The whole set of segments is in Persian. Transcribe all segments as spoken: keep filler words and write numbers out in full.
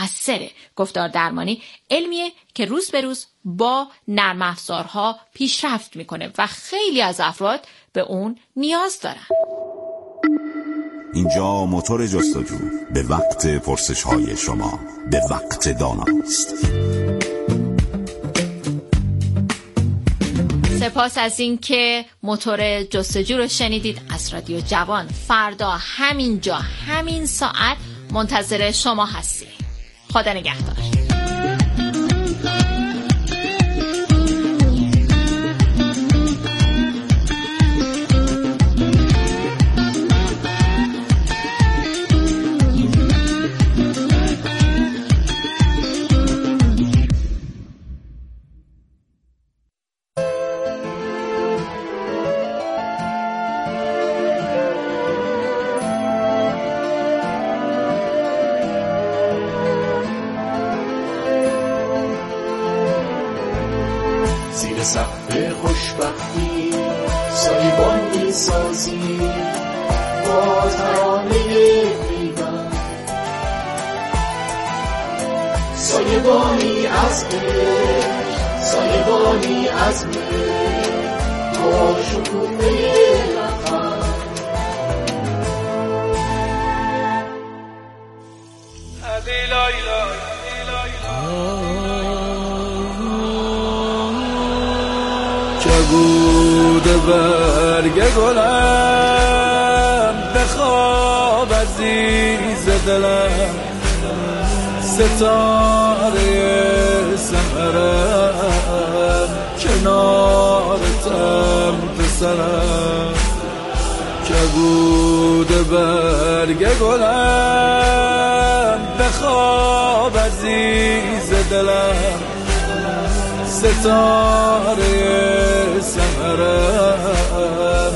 مؤثره. گفتار درمانی علمیه که روز به روز با نرم افزارها پیشرفت میکنه و خیلی از افراد به اون نیاز دارن. اینجا موتور جستجو به وقت پرسش های شما، به وقت داناست. سپاس از این که موتور جستجو رو شنیدید از رادیو جوان. فردا همینجا همین ساعت منتظر شما هستی. خدا نگهدار. زیر سقف خوشبختی سایبان می سازی با ترانه پیوند، سایبانی از عشق، سایبانی از مهر با شکوفه لبخند. بوده برگ گلم بخواب عزیز دلم، ستاره سحرم کنارتم پسرم. کبوده برگ گلم بخواب عزیز دلم، ستاره سحرم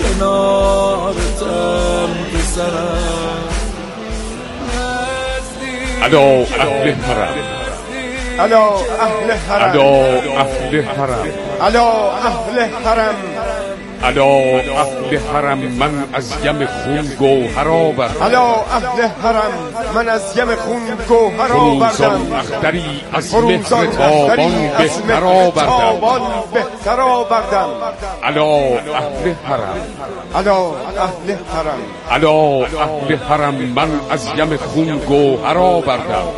کنارتم پسرم. الو اهل حرم، الو اهل حرم، الو اهل حرم، الو اهل حرم، الو اهل حرم، من از یم خون گوهر آوردم. الو اهل حرم، من از یم خون گوهر آوردم. فروزان اختری از مهر تابان بهتر آوردم. الو اهل حرم، الو اهل حرم، الو اهل حرم، من از یم خون گوهر آوردم.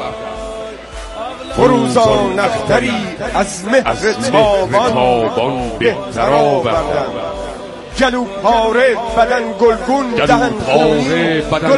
فروزان اختری از مهر تابان بهتر آوردم. جلو پاره بدن گلگون دهن خونین دو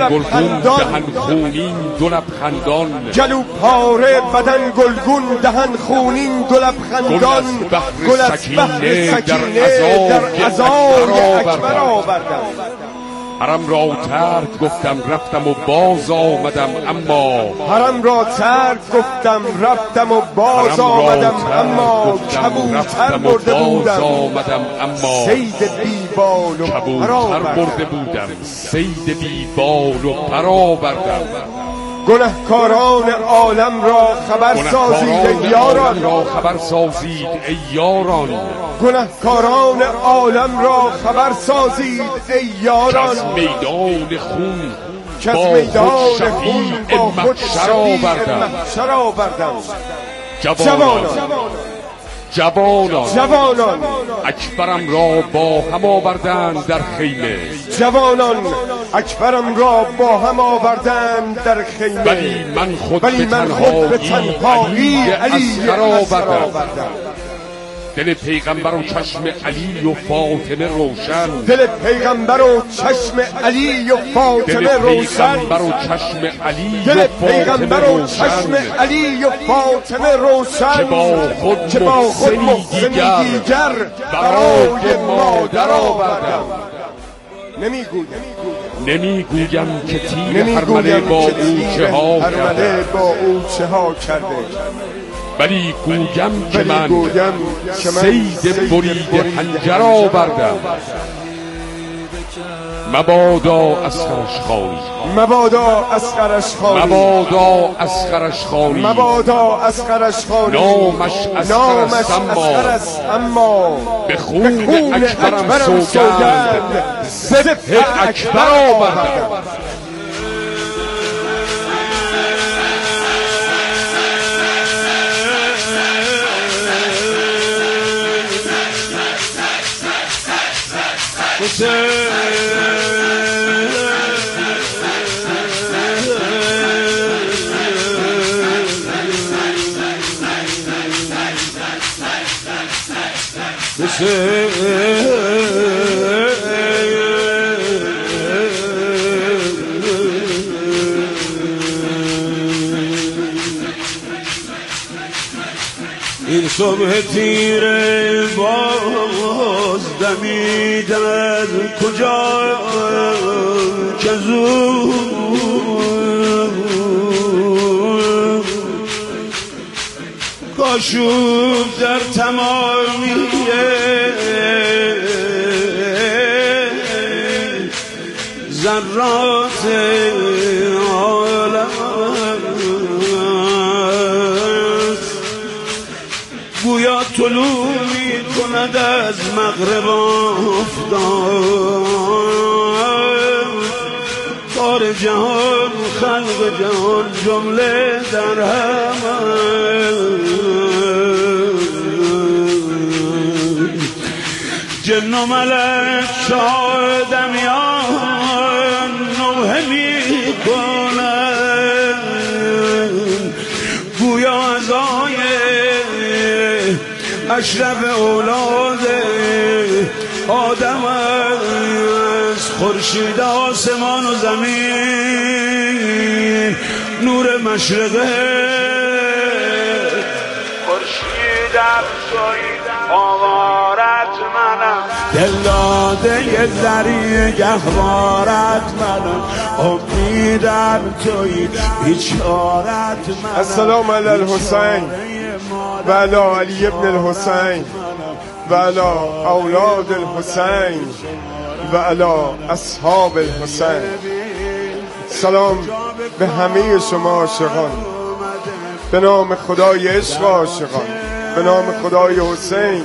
لبخندان. جلو پاره بدن گلگون دهن خونین دو لبخندان. گل از بحر سکینه در عزای اکبر آوردم. حرم را ترک گفتم رفتم و باز آمدم، اما حرم را ترک گفتم رفتم و باز آمدم، اما کبوتر برده بودم، صید بیبال و کبوتر برده بودم، صید بیبال و پر آوردم. گنهکاران عالم را خبر سازید ای یاران، را خبر سازید ای یاران. گنهکاران عالم را خبر سازید ای یاران. از میدان خون که از میدان خون با خود شفیع محشر آوردم. جوانان جوانان جوانان اکبرم را با هم آوردند در خیمه. جوانان اکبرم را با هم آوردند در خیمه. ولی من خود ولی به من خود به تنهایی علی اصغر آوردم. دل پیغمبر و چشم علی و فاطمه روشن، دل پیغمبر و چشم علی و فاطمه روشن، دل پیغمبر و چشم علی دل و پیغمبر و چشم علی و فاطمه روشن، که با خود که با خود محسنی دیگر برای مادر آوردم. نمیگویم نمیگویم که تیر هرمله با او چه ها کرده، با او چه ها کرده، ولی گویم که من صید بریده حنجر آوردم. مبادا اسخرش خانی، مبادا اسخرش خانی، مبادا اسخرش خانی، مبادا اسخرش خانی. نامش اسخر است اما به خون اکبرم سوگند ذبح اکبر آوردم. این صبح تیره باز دمیده از کجا که زود کاشوب در تمامیه ذرات عالم گویا طلوع می کند از مغرب آفتاب کار جهان خلق جهان جمله در هم جن و ملک شادمیان نوحه می کنند گویا از اشرف اولاد آدم است خورشید آسمان و زمین نور مشرقه خورشید افزایی آوارت منم دلاده یه ذریع گهوارت منم امیدم توی بیچارت منم السلام علی الحسین و علی علی ابن الحسین و علی اولاد الحسین و علی اصحاب الحسین. سلام به همه شما عاشقان، به نام خدای عشق عاشقان، به نام خدای حسین.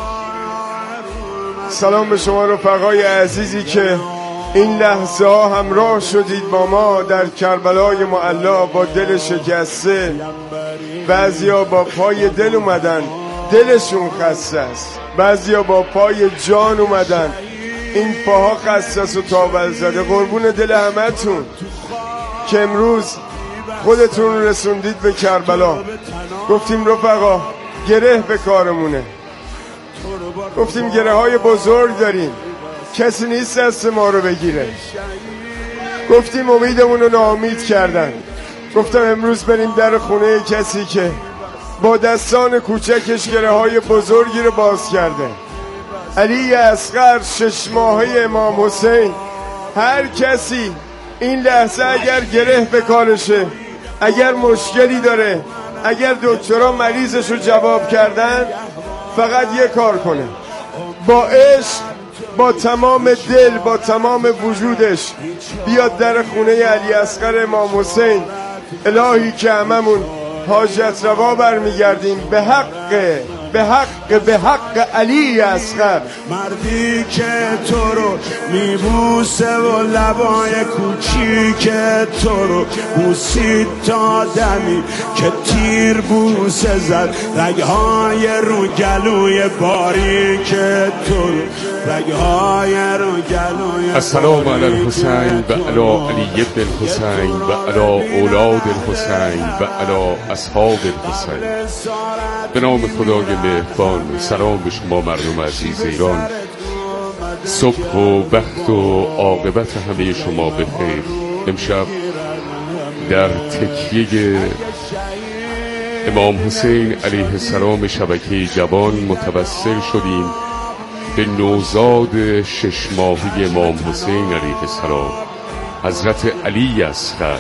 سلام به شما رفقای عزیزی که این لحظه ها همراه شدید با ما در کربلای معلا با دل شکسته. بعضیا با پای دل اومدن دلشون خسته است، بعضیا با پای جان اومدن این پاها خسته است و تاول زده. قربون دل همتون که امروز خودتون رسوندید به کربلا. گفتیم رفقا گره به کارمونه، گفتیم گره های بزرگ داریم، کسی نیست دست ما رو بگیره. گفتیم امیدمون رو ناامید کردن. گفتم امروز بریم در خونه کسی که با دستان کوچکش گره های بزرگی رو باز کرده. علی اصغر شش ماهه امام حسین. هر کسی این لحظه اگر گره به کارشه، اگر مشکلی داره، اگر دکترها مریضش رو جواب کردن، فقط یه کار کنه، با عشق، با تمام دل، با تمام وجودش بیاد در خونه علی اصغر امام حسین. الهی که هممون حاجت روا برمیگردیم به حق به حق به حق علی اصغر. مردی که تو رو میبوسه و لبای کوچیک تو رو بوسید تا دمی که تیر بوسه زد، رگهای رو گلوی باریک تو رو، رگهای رو گلوی. السلام علی الحسین و علی علی ابن الحسین و علی اولاد الحسین و علی اصحاب الحسین. به نام خدای مهربان سلام به شما مردم عزیز ایران. صبح و وقت و عاقبت همه شما بخیر. امشب در تکیه امام حسین علیه السلام شبکه جوان متوسل شدیم به نوزاد شش ماهه امام حسین علیه السلام، حضرت علی اصغر.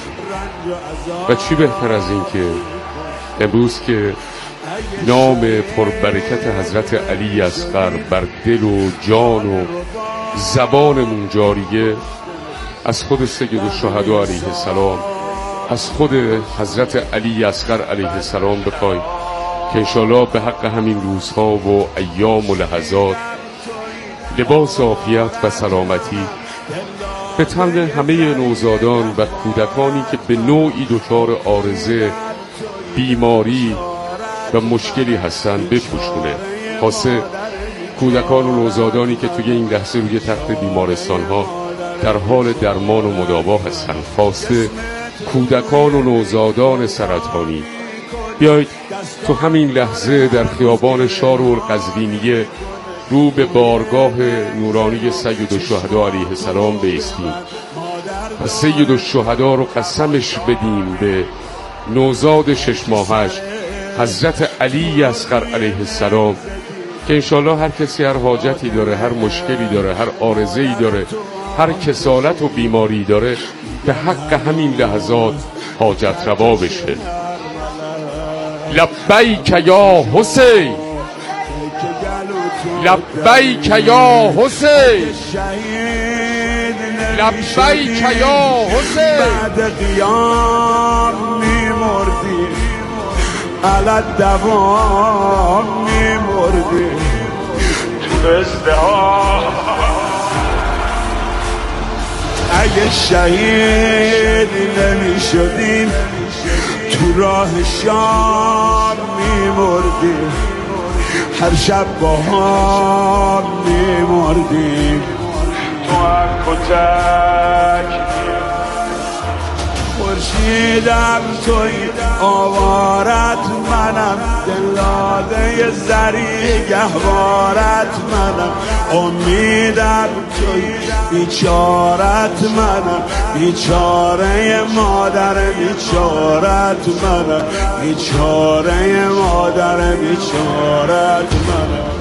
و چی بهتر از این که امروز که نام پربرکت حضرت علی اصغر بر دل و جان و زبانمون جاریه، از خود سید الشهدا علیه السلام، از خود حضرت علی اصغر علیه السلام بخوایم که انشالله به حق همین روزها و ایام و لحظات لباس عافیت و سلامتی به تن همه نوزادان و کودکانی که به نوعی دچار عارضه، بیماری و مشکلی هستن بپوشونه. خاصه کودکان و نوزادانی که توی این لحظه روی تخت بیمارستان ها در حال درمان و مداوا هستند، خواسته کودکان و نوزادان سرطانی بیایید تو همین لحظه در خیابان شارالقزوینیه رو به بارگاه نورانی سید الشهدا علیه السلام بایستیم و سید الشهدا رو قسمش بدیم به نوزاد شش ماهش حضرت علی اصغر علیه السلام که انشالله هر کسی هر حاجتی داره، هر مشکلی داره، هر عارضه‌ای داره، هر کسالت و بیماری داره، به حق همین لحظات حاجت روا بشه. لبیک یا حسین، لبیک یا حسین، لبیک یا حسین. بعد قیام میمردی، علت دوام میمردی تو ازدهام. اگه شهید نمیشدیم تو راه شام میمردیم، هر شب با هم میمردیم تو هم کتک. خورشیدم توی آوارت منم، دلاده زری گهوارت منم، امیدم توی بیچارت منم، بیچاره مادر بیچارت منم، بیچاره مادر بیچارت منم.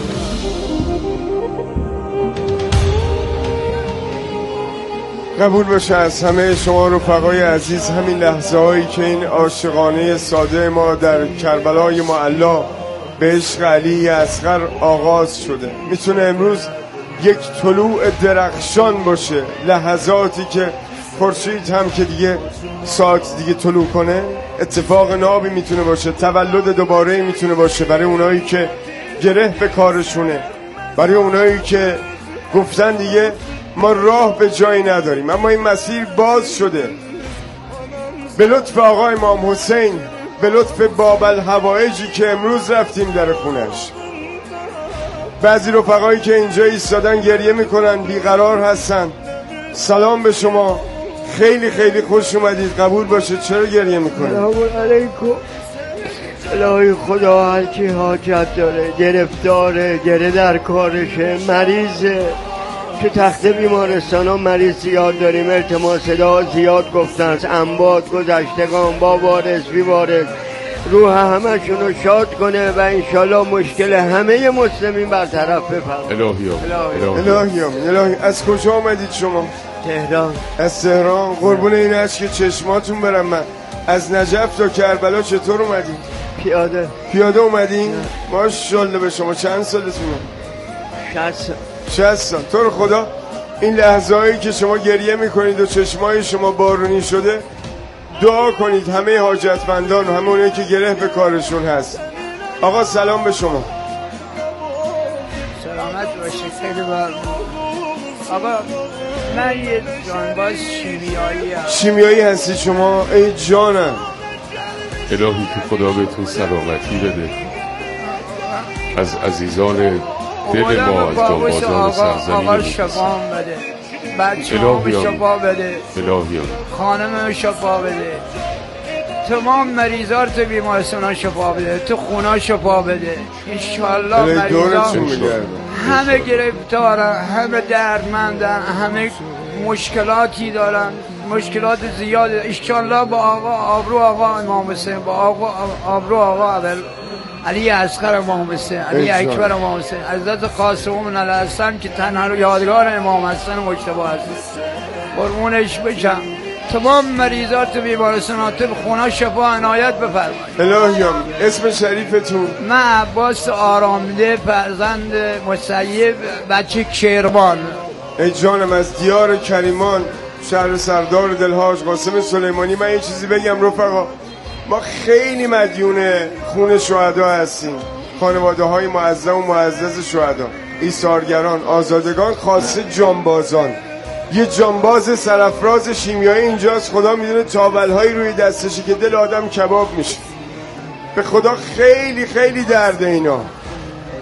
قبول باشه از همه شما رفقای عزیز همین لحظه هایی که این عاشقانه ساده ما در کربلای معلا به عشق علی اصغر آغاز شده. میتونه امروز یک طلوع درخشان باشه، لحظاتی که خورشید هم که دیگه ساعت دیگه طلوع کنه، اتفاق نابی میتونه باشه، تولد دوباره میتونه باشه برای اونایی که گره به کارشونه، برای اونایی که گفتن دیگه ما راه به جایی نداریم، اما این مسیر باز شده به لطف آقا امام حسین، به لطف باب الحوائجی که امروز رفتیم در خونش. بعضی رفقایی که اینجا ایستادن گریه میکنن، بیقرار هستن. سلام به شما، خیلی خیلی خوش اومدید. قبول باشه. چرا گریه میکنید؟ سلام علیکم. الهی خدا هر کی حاجت داره، گرفتاره، گره در کارشه، مریضه، تو تخت بیمارستان ها مریض زیاد داریم، التماس صدا زیاد گفتن از انباد گذشتگان با وارث بی وارث، روح همشون رو شاد کنه و انشالله مشکل همه مسلمین برطرف بفرمایه. الهی آمین. الهی آمین. الهی. از کجا آمدید شما؟ تهران. از تهران. قربون این اشک چشماتون برم من. از نجف تا کربلا چطور اومدید؟ پیاده. پیاده اومدین؟ ماشاءالله به شما. چند سالتونه؟ شصت. شصت سال. تو رو خدا این لحظه هایی که شما گریه میکنید و چشمای شما بارونی شده، دعا کنید همه حاجتمندان و همه اونایی که گره به کارشون هست. آقا سلام به شما. سلامت باشید. خیلی بار آقا من یه جانباز شیمیایی هم. شیمیایی هستی شما؟ ای جانم. الهی که خدا بهتون سلامتی بده. از عزیزان دل ما، از جانبازان سرزمین آقا شفا بده، بچه ها شفا بده، خانم شفا بده، تمام مریضار تو بیمارستان ها شفا بده، تو خونه شفا بده انشالله. مریضان همه گرفتارن، همه دردمندن، همه مشکلاتی دارن، مشکلات زیاد. انشالله با آقا آبرو آقا امام حسین، با آقا آبرو آقا اول علی اصغر امام حسین، علی اکبر امام حسین، حضرت قاسم بن الحسن که تنها یادگار امام حسن مجتبی هست، قربونش بشم. تمام مریضات بیمارستان طب خونه شفا عنایت بفرمایید. الهی آمین. اسم شریفتون؟ من عباس آرامده، فرزند مسیب، بچه کرمان. ای جانم. از دیار کریمان، شهر سردار دلهاج قاسم سلیمانی. من یه چیزی بگم رفقا، ما خیلی مدیون خون شهدا هستیم، خانواده های معظم و معزز شهدا، ایثارگران، آزادگان، خاصه جانبازان. یه جانباز سرافراز شیمیایی اینجاست، خدا میدونه تاولهایی روی دستشه که دل آدم کباب میشه. به خدا خیلی خیلی درده اینا.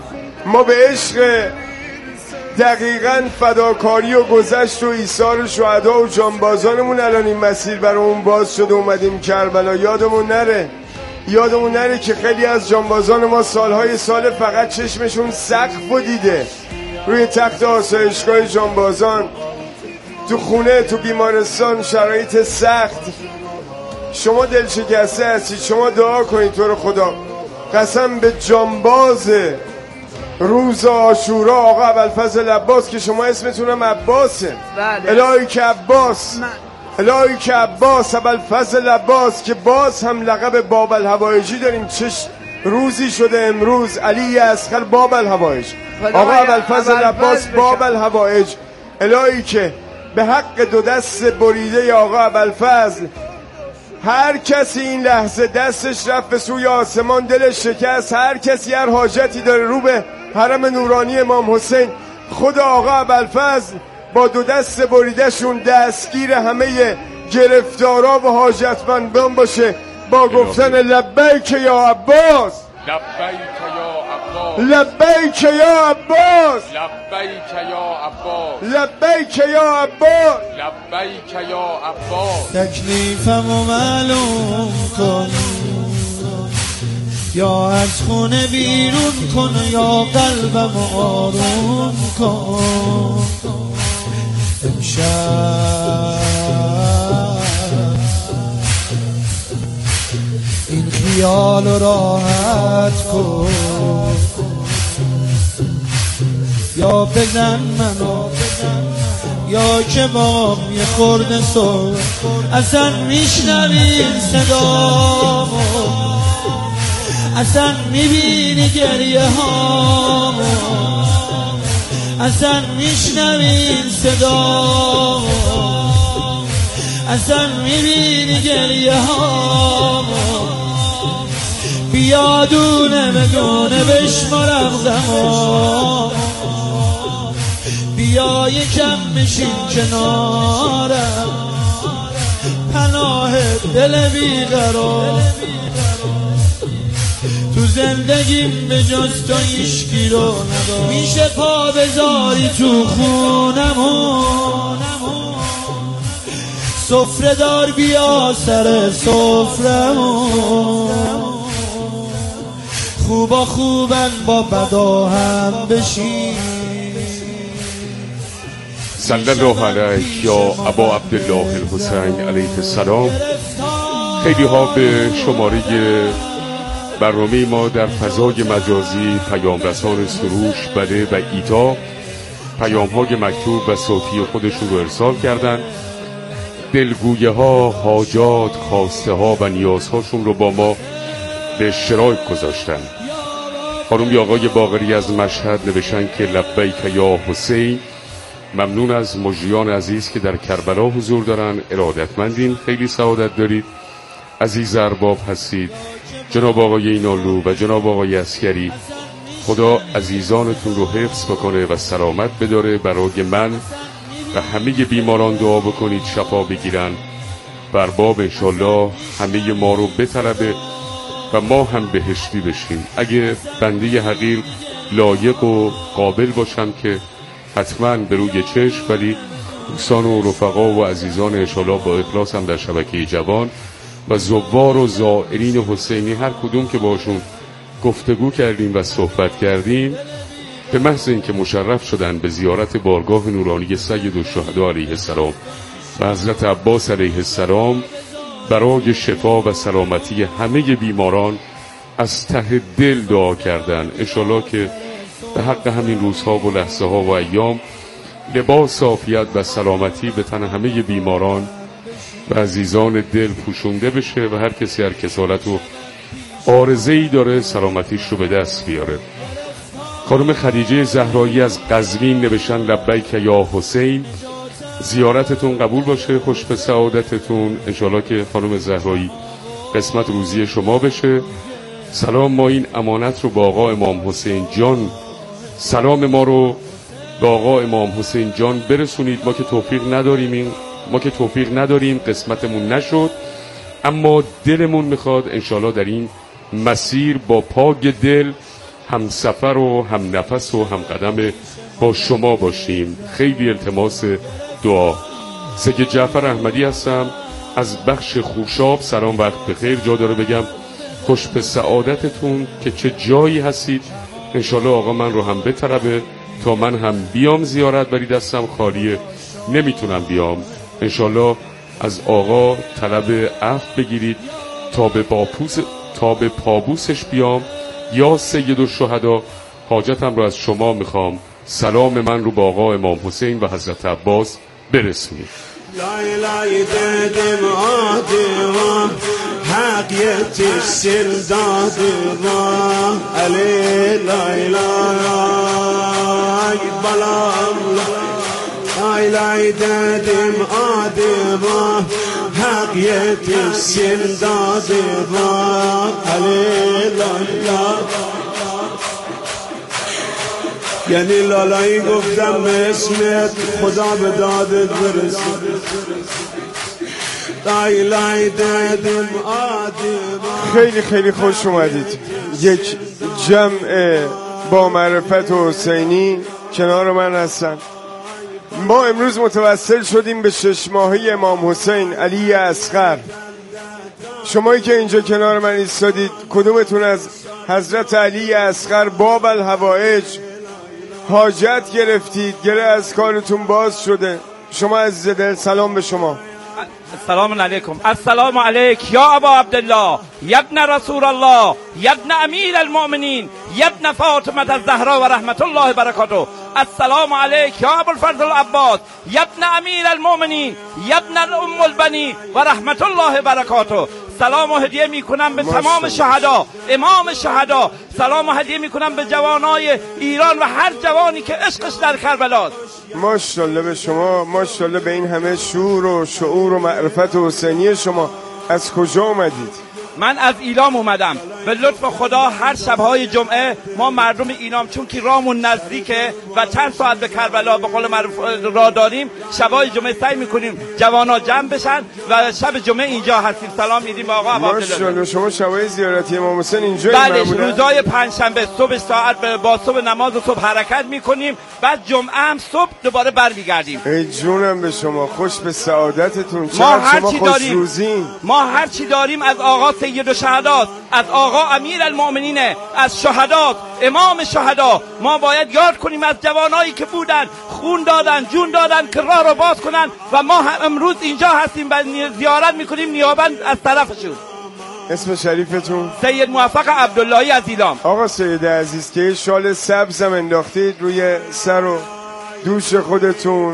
ما به عشق دقیقاً فداکاری و گذشت و ایثار شهدا و جانبازانمون الان این مسیر برامون باز شد و اومدیم کربلا. یادمون نره یادمون نره که خیلی از جانبازان ما سالهای سال فقط چشمشون سقف و دیده، روی تخت آسایشگاه جانبازان، تو خونه، تو بیمارستان، شرایط سخت. شما دلشکسته هستید، شما دعا کنید تو رو خدا. قسم به جانباز روز عاشورا آقا ابوالفضل عباس که شما اسمتونم عباسه. بله. الهی که عباس الهی که عباس ابوالفضل عباس که باز هم لقب باب الهوایجی داریم. چه روزی شده امروز، علی اصغر باب الهوایج، آقا ابوالفضل عباس باب الهوایج. الهی که به حق دو دست بریده آقا ابوالفضل هر کسی این لحظه دستش رفت به سوی آسمان، دلش شکست، هر کسی هر حاجتی داره رو به حرم نورانی امام حسین، خدا آقا ابوالفضل با دو دست بریدهشون دستگیر همه گرفتارا و حاجتمندان باشه با گفتن لبیک یا عباس، لبیک یا عباس، لبیک یا عباس، لبیک یا عباس، لبیک یا عباس، لبیک یا عباس. تکلیفمو معلوم کن، یا از خونه بیرون کن یا قلبمو آروم کن. امشب این خیال رو راحت کن، یا بزن منو یا که بام یه خورده سر اصلا میشنوی صدامو، اصلا میبینی گریه هامو، اصلا میشنوی صدامو، اصلا میبینی گریه هامو. بیا دونه به دونه بشمارم غمامو، بیا یکم بشین کنارم، پناه دل بیقرار. تو زندگیم به جز تو هیچکی رو ندارم، میشه پا بذاری تو خونمون، سفره دار بیا سر سفرمون، خوبا خوبن با بدا هم بشین. صلی الله علیه یا ابا عبدالله الحسین علیه السلام. خیلی ها به شماره برنامه ما در فضای مجازی پیام رسان سروش، بله و ایتا پیام های مکتوب و صوتی خودشون رو ارسال کردن. دلگویه ها، حاجات، خواسته ها و نیازهاشون رو با ما به اشتراک گذاشتن. خانم آقای باقری از مشهد نوشتن که لبیک یا حسین. ممنون از مجریان عزیز که در کربلا حضور دارن، ارادتمندین، خیلی سعادت دارید، عزیز ارباب هستید. جناب آقای اینالو و جناب آقای عسکری، خدا عزیزانتون رو حفظ بکنه و سلامت بداره. برای من و همه بیماران دعا بکنید شفا بگیرن. برباب انشالله همه ما رو بطلبه و ما هم بهشتی بشیم. اگه بنده حقیر لایق و قابل باشم که حتما به روی چشم، ولی دوستان و رفقا و عزیزان انشالله با اخلاص هم در شبکه جوان و زوار و زائرین حسینی هر کدوم که باشون گفتگو کردیم و صحبت کردیم، به محض اینکه مشرف شدن به زیارت بارگاه نورانی سید الشهدا علیه السلام و حضرت عباس علیه السلام برای شفا و سلامتی همه بیماران از ته دل دعا کردن. انشالله که به حق همین روزها و لحظه ها و ایام لباس عافیت و سلامتی به تن همه بیماران و عزیزان دل پوشونده بشه و هر کسی هر کسالت و عارضه‌ای داره سلامتیش رو به دست بیاره. خانم خدیجه زهرایی از قزوین نوشتن لبیک یا حسین. زیارتتون قبول باشه، خوش به سعادتتون. انشالله که خانم زهرایی قسمت روزی شما بشه. سلام، ما این امانت رو با آقا امام حسین جان، سلام ما رو با آقا امام حسین جان برسونید. ما که توفیق نداریم این ما که توفیق نداریم قسمتمون نشد، اما دلمون میخواد انشالله در این مسیر با پاک دل هم سفر و هم نفس و هم قدم با شما باشیم. خیلی التماس دعا. سید جعفر احمدی هستم از بخش خوشاب. سلام، وقت بخیر. جا داره بگم خوش به سعادتتون که چه جایی هستید. انشالله آقا من رو هم بطربه تا من هم بیام زیارت، ولی دستم خالیه نمیتونم بیام. انشالله از آقا طلب عفو بگیرید تا به باپوس تا به پابوسش بیام. یا سید الشهدا، حاجتم رو از شما میخوام. سلام من رو با آقا امام حسین و حضرت عباس برسونید. لای لای دادم آدم حق یتیسل دادم علی لای لای بلام لای لای دادم آدم حق یتیسل دادم علی لای لای. یعنی لالایی گفتم به اسمت خدا به دادت برسه. لای لای دادم آدم. خیلی خیلی خوش اومدید. یک جمع با معرفت و حسینی کنار من هستن. ما امروز متوسل شدیم به شش ماهی امام حسین علی اصغر. شمایی که اینجا کنار من ایستادید کدومتون از حضرت علی اصغر باب الحوائج حاجت گرفتید؟ گره از کارتون باز شده؟ شما عزیز دل سلام به شما. السلام علیکم. السلام علیک یا ابا عبدالله یا ابن رسول الله یا ابن امیر المؤمنین یا ابن فاطمه الزهرا و رحمت الله برکاته. السلام علیک یا ابو الفضل العباس یا ابن امیر المؤمنین یا ابن ام البنین و رحمت الله برکاته. سلام و هدیه میکنم به تمام شهدا، امام شهدا. سلام و هدیه میکنم به جوانای ایران و هر جوانی که عشقش در کربلاست. ماشاءالله به شما، ماشاءالله به این همه شور و شعور و معرفت حسینی شما. از کجا اومدید؟ من از ایلام اومدم. به لطف خدا هر شبهای جمعه ما مردم ایلام چون که رامون نزدیکه و چند ساعت به کربلا به قول معروف راه داریم، شبهای جمعه سعی میکنیم جوانا جمع بشن و شب جمعه اینجا هستیم. سلام میدیم به آقا عبدالله. ماشاءالله شما شبای زیارتی امام حسین اینجا؟ بله، روزای پنجشنبه صبح ساعت با صبح نماز و صبح حرکت میکنیم، بعد جمعه هم صبح دوباره برمیگردیم. ای جونم به شما، خوش به سعادتتون. ما هر شما چی خوش داریم روزین. ما هر چی داریم از آقا سید الشهداست، از آقا امیر المؤمنینه، از شهداست، امام شهدا. ما باید یاد کنیم از جوانایی که بودن، خون دادن، جون دادن که راه رو باز کنن و ما امروز اینجا هستیم و زیارت میکنیم نیابت از طرفشون. اسم شریفتون؟ سید موفق عبداللهی از ایلام. آقا سید عزیز که شال سبزم انداختید روی سر و دوش خودتون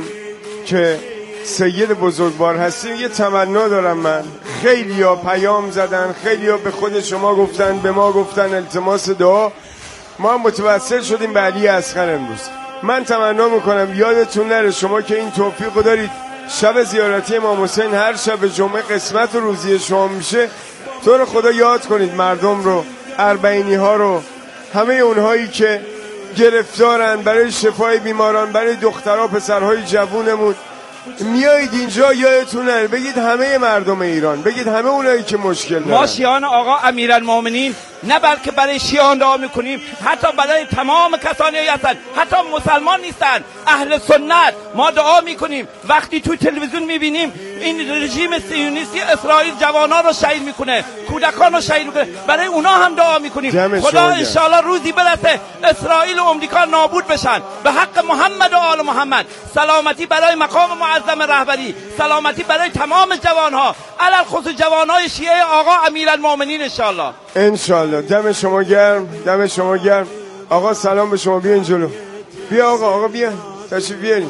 که سید بزرگوار هستیم، یه تمنا دارم من. خیلی ها پیام زدن، خیلی ها به خود شما گفتن، به ما گفتن التماس دعا. ما هم متوسل شدیم به علی اصغر امروز. من تمنا میکنم یادتون نره شما که این توفیق دارید، شب زیارتی امام حسین هر شب جمعه قسمت و روزی شما میشه، تو رو خدا یاد کنید مردم رو، اربعینی ها رو، همه اونهایی که گرفتارن، برای شفای بیماران، برای دخترها پسرهای جوونمون. میایید اینجا یادتون نره بگید همه مردم ایران، بگید همه اونایی که مشکل دارن. ما شیعان آقا امیرالمومنین نه بلکه برای شیعان دعا میکنیم، حتی برای تمام کسانی هستن حتی مسلمان نیستن، اهل سنت ما دعا میکنیم. وقتی تو تلویزیون میبینیم این رژیم صهیونیستی اسرائیل جوانا رو شهید میکنه، کودکان رو شهید میکنه، برای اونا هم دعا میکنیم خدا انشالله روزی برسه اسرائیل و امریکا نابود بشن به حق محمد و آل محمد. سلامتی برای مقام معظم رهبری، سلامتی برای تمام جوانها، علل خصوص جوانهای شیعه آقا امیرالمومنین انشالله. انشالله. دم شما گرم، دم شما گرم. آقا سلام به شما، بیا این جلو. بیا آقا، آقا بیا تشریف بیاریم.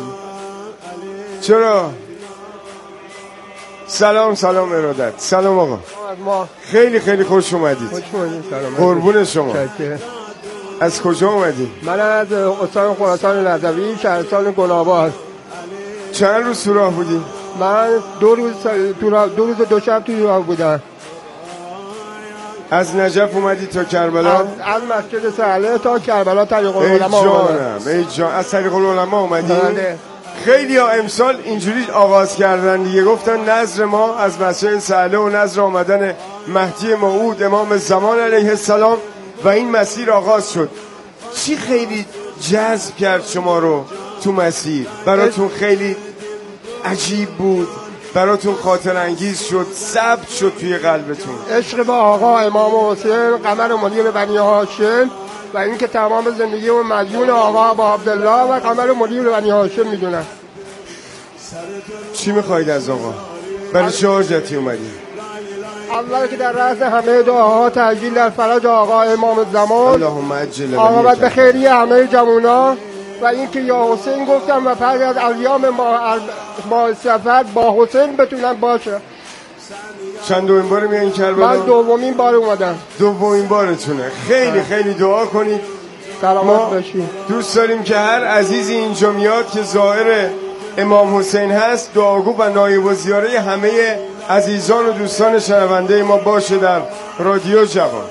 چرا؟ سلام سلام ارادت. سلام آقا. خیلی خیلی خوش اومدید. خوش اومدید. سلام. قربون شما. از کجا اومدید؟ من از استان خراسان رضوی، شهرستان گل‌آباد. چند روز تو راه بودی؟ من دو روز تو راه، دو روز دو شب تو راه بودم. از نجف اومدی تا کربلا؟ از, از مسجد سهله تا کربلا طریق العلماء اومدم. ای جان، از طریق العلماء اومدی؟ بله. خیلی ها امسال اینجوری آغاز کردن دیگه، گفتن نظر ما از مسجد سهله و نظر آمدن مهدی موعود امام زمان علیه السلام و این مسیر آغاز شد. چی خیلی جذب کرد شما رو تو مسیر؟ براتون خیلی عجیب بود؟ براتون خاطر انگیز شد؟ ثبت شد توی قلبتون؟ عشق به آقا امام حسین قمر منیر بنی هاشم و اینکه تمام زندگی و مدیون آقا با عبدالله و قمر منیر بنی هاشم میدونم. چی میخواید از آقا؟ برای چه حاجتی اومدید؟ اول که در رأس همه دعاها تعجیل در فرج آقا امام زمان، اللهم عجل آقابت به خیریه همه جمونا، و اینکه یا حسین گفتم و بعد از ایام ماه ما سفر با حسین بتونم باشه. چند دومین بار میایین کربلا؟ من دومین بار اومدم. دومین بارتونه. خیلی خیلی دعا کنید سلامت باشید. دوست داریم که هر عزیزی اینجا میاد که زائر امام حسین هست دعاگو و نایب الزیاره همه عزیزان و دوستان شنونده ما باشه در رادیو جوان.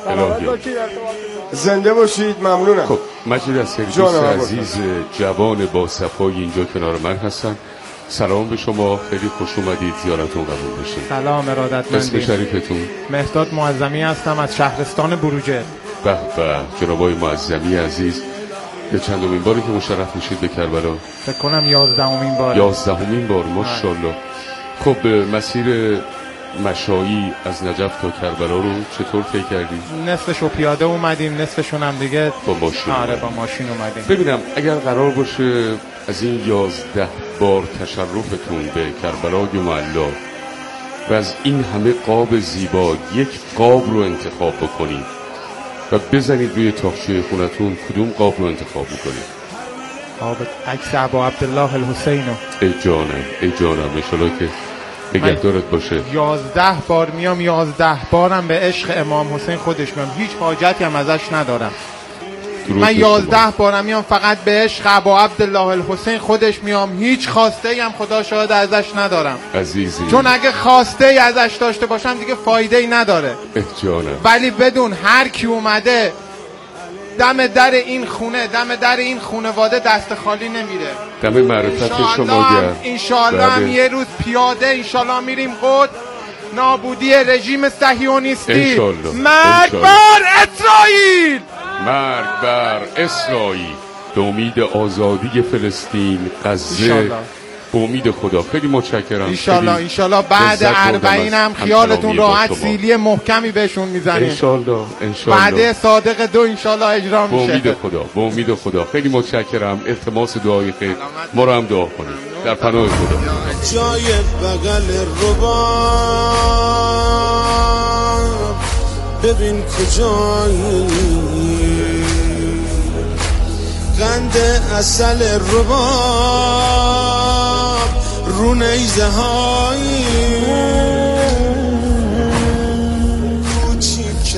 زنده باشید. ممنونم. خب مجید از سرویس عزیز جوان با صفای اینجا کنار من هستن. سلام به شما، خیلی خوش اومدید، زیارتون قبول بشه. سلام ارادتمندی. اسم شریفتون؟ مهداد معظمی هستم از شهرستان بروجه. به به جنابای معظمی عزیز، به چندمین باری که مشرف میشید به کربلا؟ فکر کنم یازدهمین بار. یازدهمین بار، ماشاءالله. خب مسیر مشایی از نجف تا کربلا رو چطور طی کردیم؟ نصفشو پیاده اومدیم، نصفشون هم دیگه با ماشین. آره با ماشین اومدیم. ببینم اگر قرار باشه از این یازده بار تشرفتون به کربلای معلی و از این همه قاب زیبا یک قاب رو انتخاب بکنید و بزنید روی تاقچه خونتون، کدوم قاب رو انتخاب بکنید؟ قاب عکس ابا عبدالله الحسینو. ای جانم ای جانم، انشالله که نگهدارت باشه. یازده بار میام، یازده بارم به عشق امام حسین خودش میام، هیچ حاجتی هم ازش ندارم. من یازده بارم میام فقط به عشق ابا عبدالله الحسین خودش میام، هیچ خواسته ای هم خدا شاهد ازش ندارم عزیزی، چون اگه خواسته ای ازش داشته باشم دیگه فایده ای نداره. جانم. ولی بدون هر کی اومده دم در این خونه، دم در این خونواده دست خالی نمیره. دم معرفت شما گرم. انشالله هم یه روز پیاده انشالله میریم قد نابودی رژیم صهیونیستی. مرگ بر اسرائیل، مرگ بر اسرائیل، به امید آزادی فلسطین، غزه، به امید خدا. خیلی متشکرم. انشالله انشالله بعد اربعین هم خیالتون راحت سیلی محکمی بهشون میزنیم. انشالله انشالله. بعد صادق دو انشالله اجرا میشه. به امید خدا، به امید خدا. خیلی متشکرم. التماس دعای خیر ما رو هم دعا کنید. در پناه خدا. جای بغل رباب ببین کجایی، قند اصل رباب رو نیزه هایی، کوچیک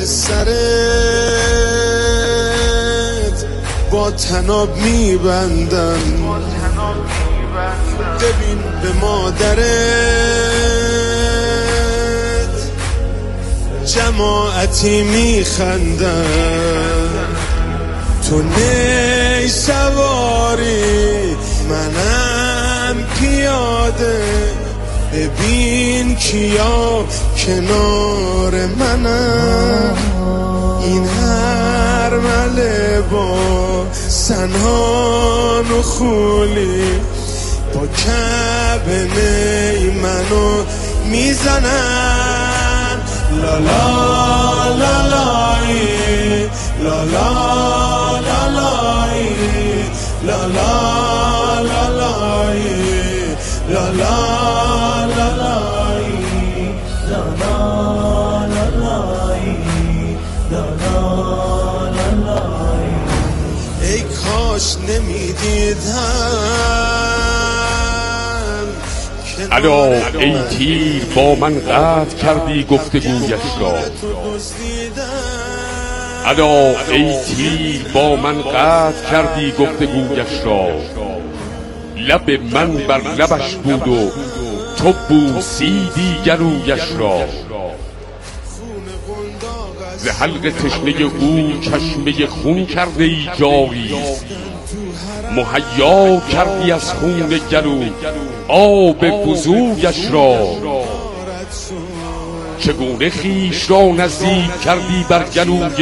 سرت با تناب میبندن، ببین به مادرت جماعتی میخندن، تو نی سواری منم پیاده، ببین کیا کنار منم، این هرمله با سنان و خولی با کعبه نی منو میزنن، لا لا لا لای لا لا لا لای لا لا لا لای لا لا لا لای لا لا لا لای لا لا لا لای. ای کاش نمیدیدم الا ای تیر با من قطع کردی گفتگویش را، الا ای تیر با من قطع کردی گفتگویش را، لب من بر لبش بود و تو بوسیدی گلویش را، ز حلق تشنه او چشمه خون کرده ای جاری، مهیا کردی از خون گلو آب وضویش را، چگونه خویش را نزدیک کردی بر گلوی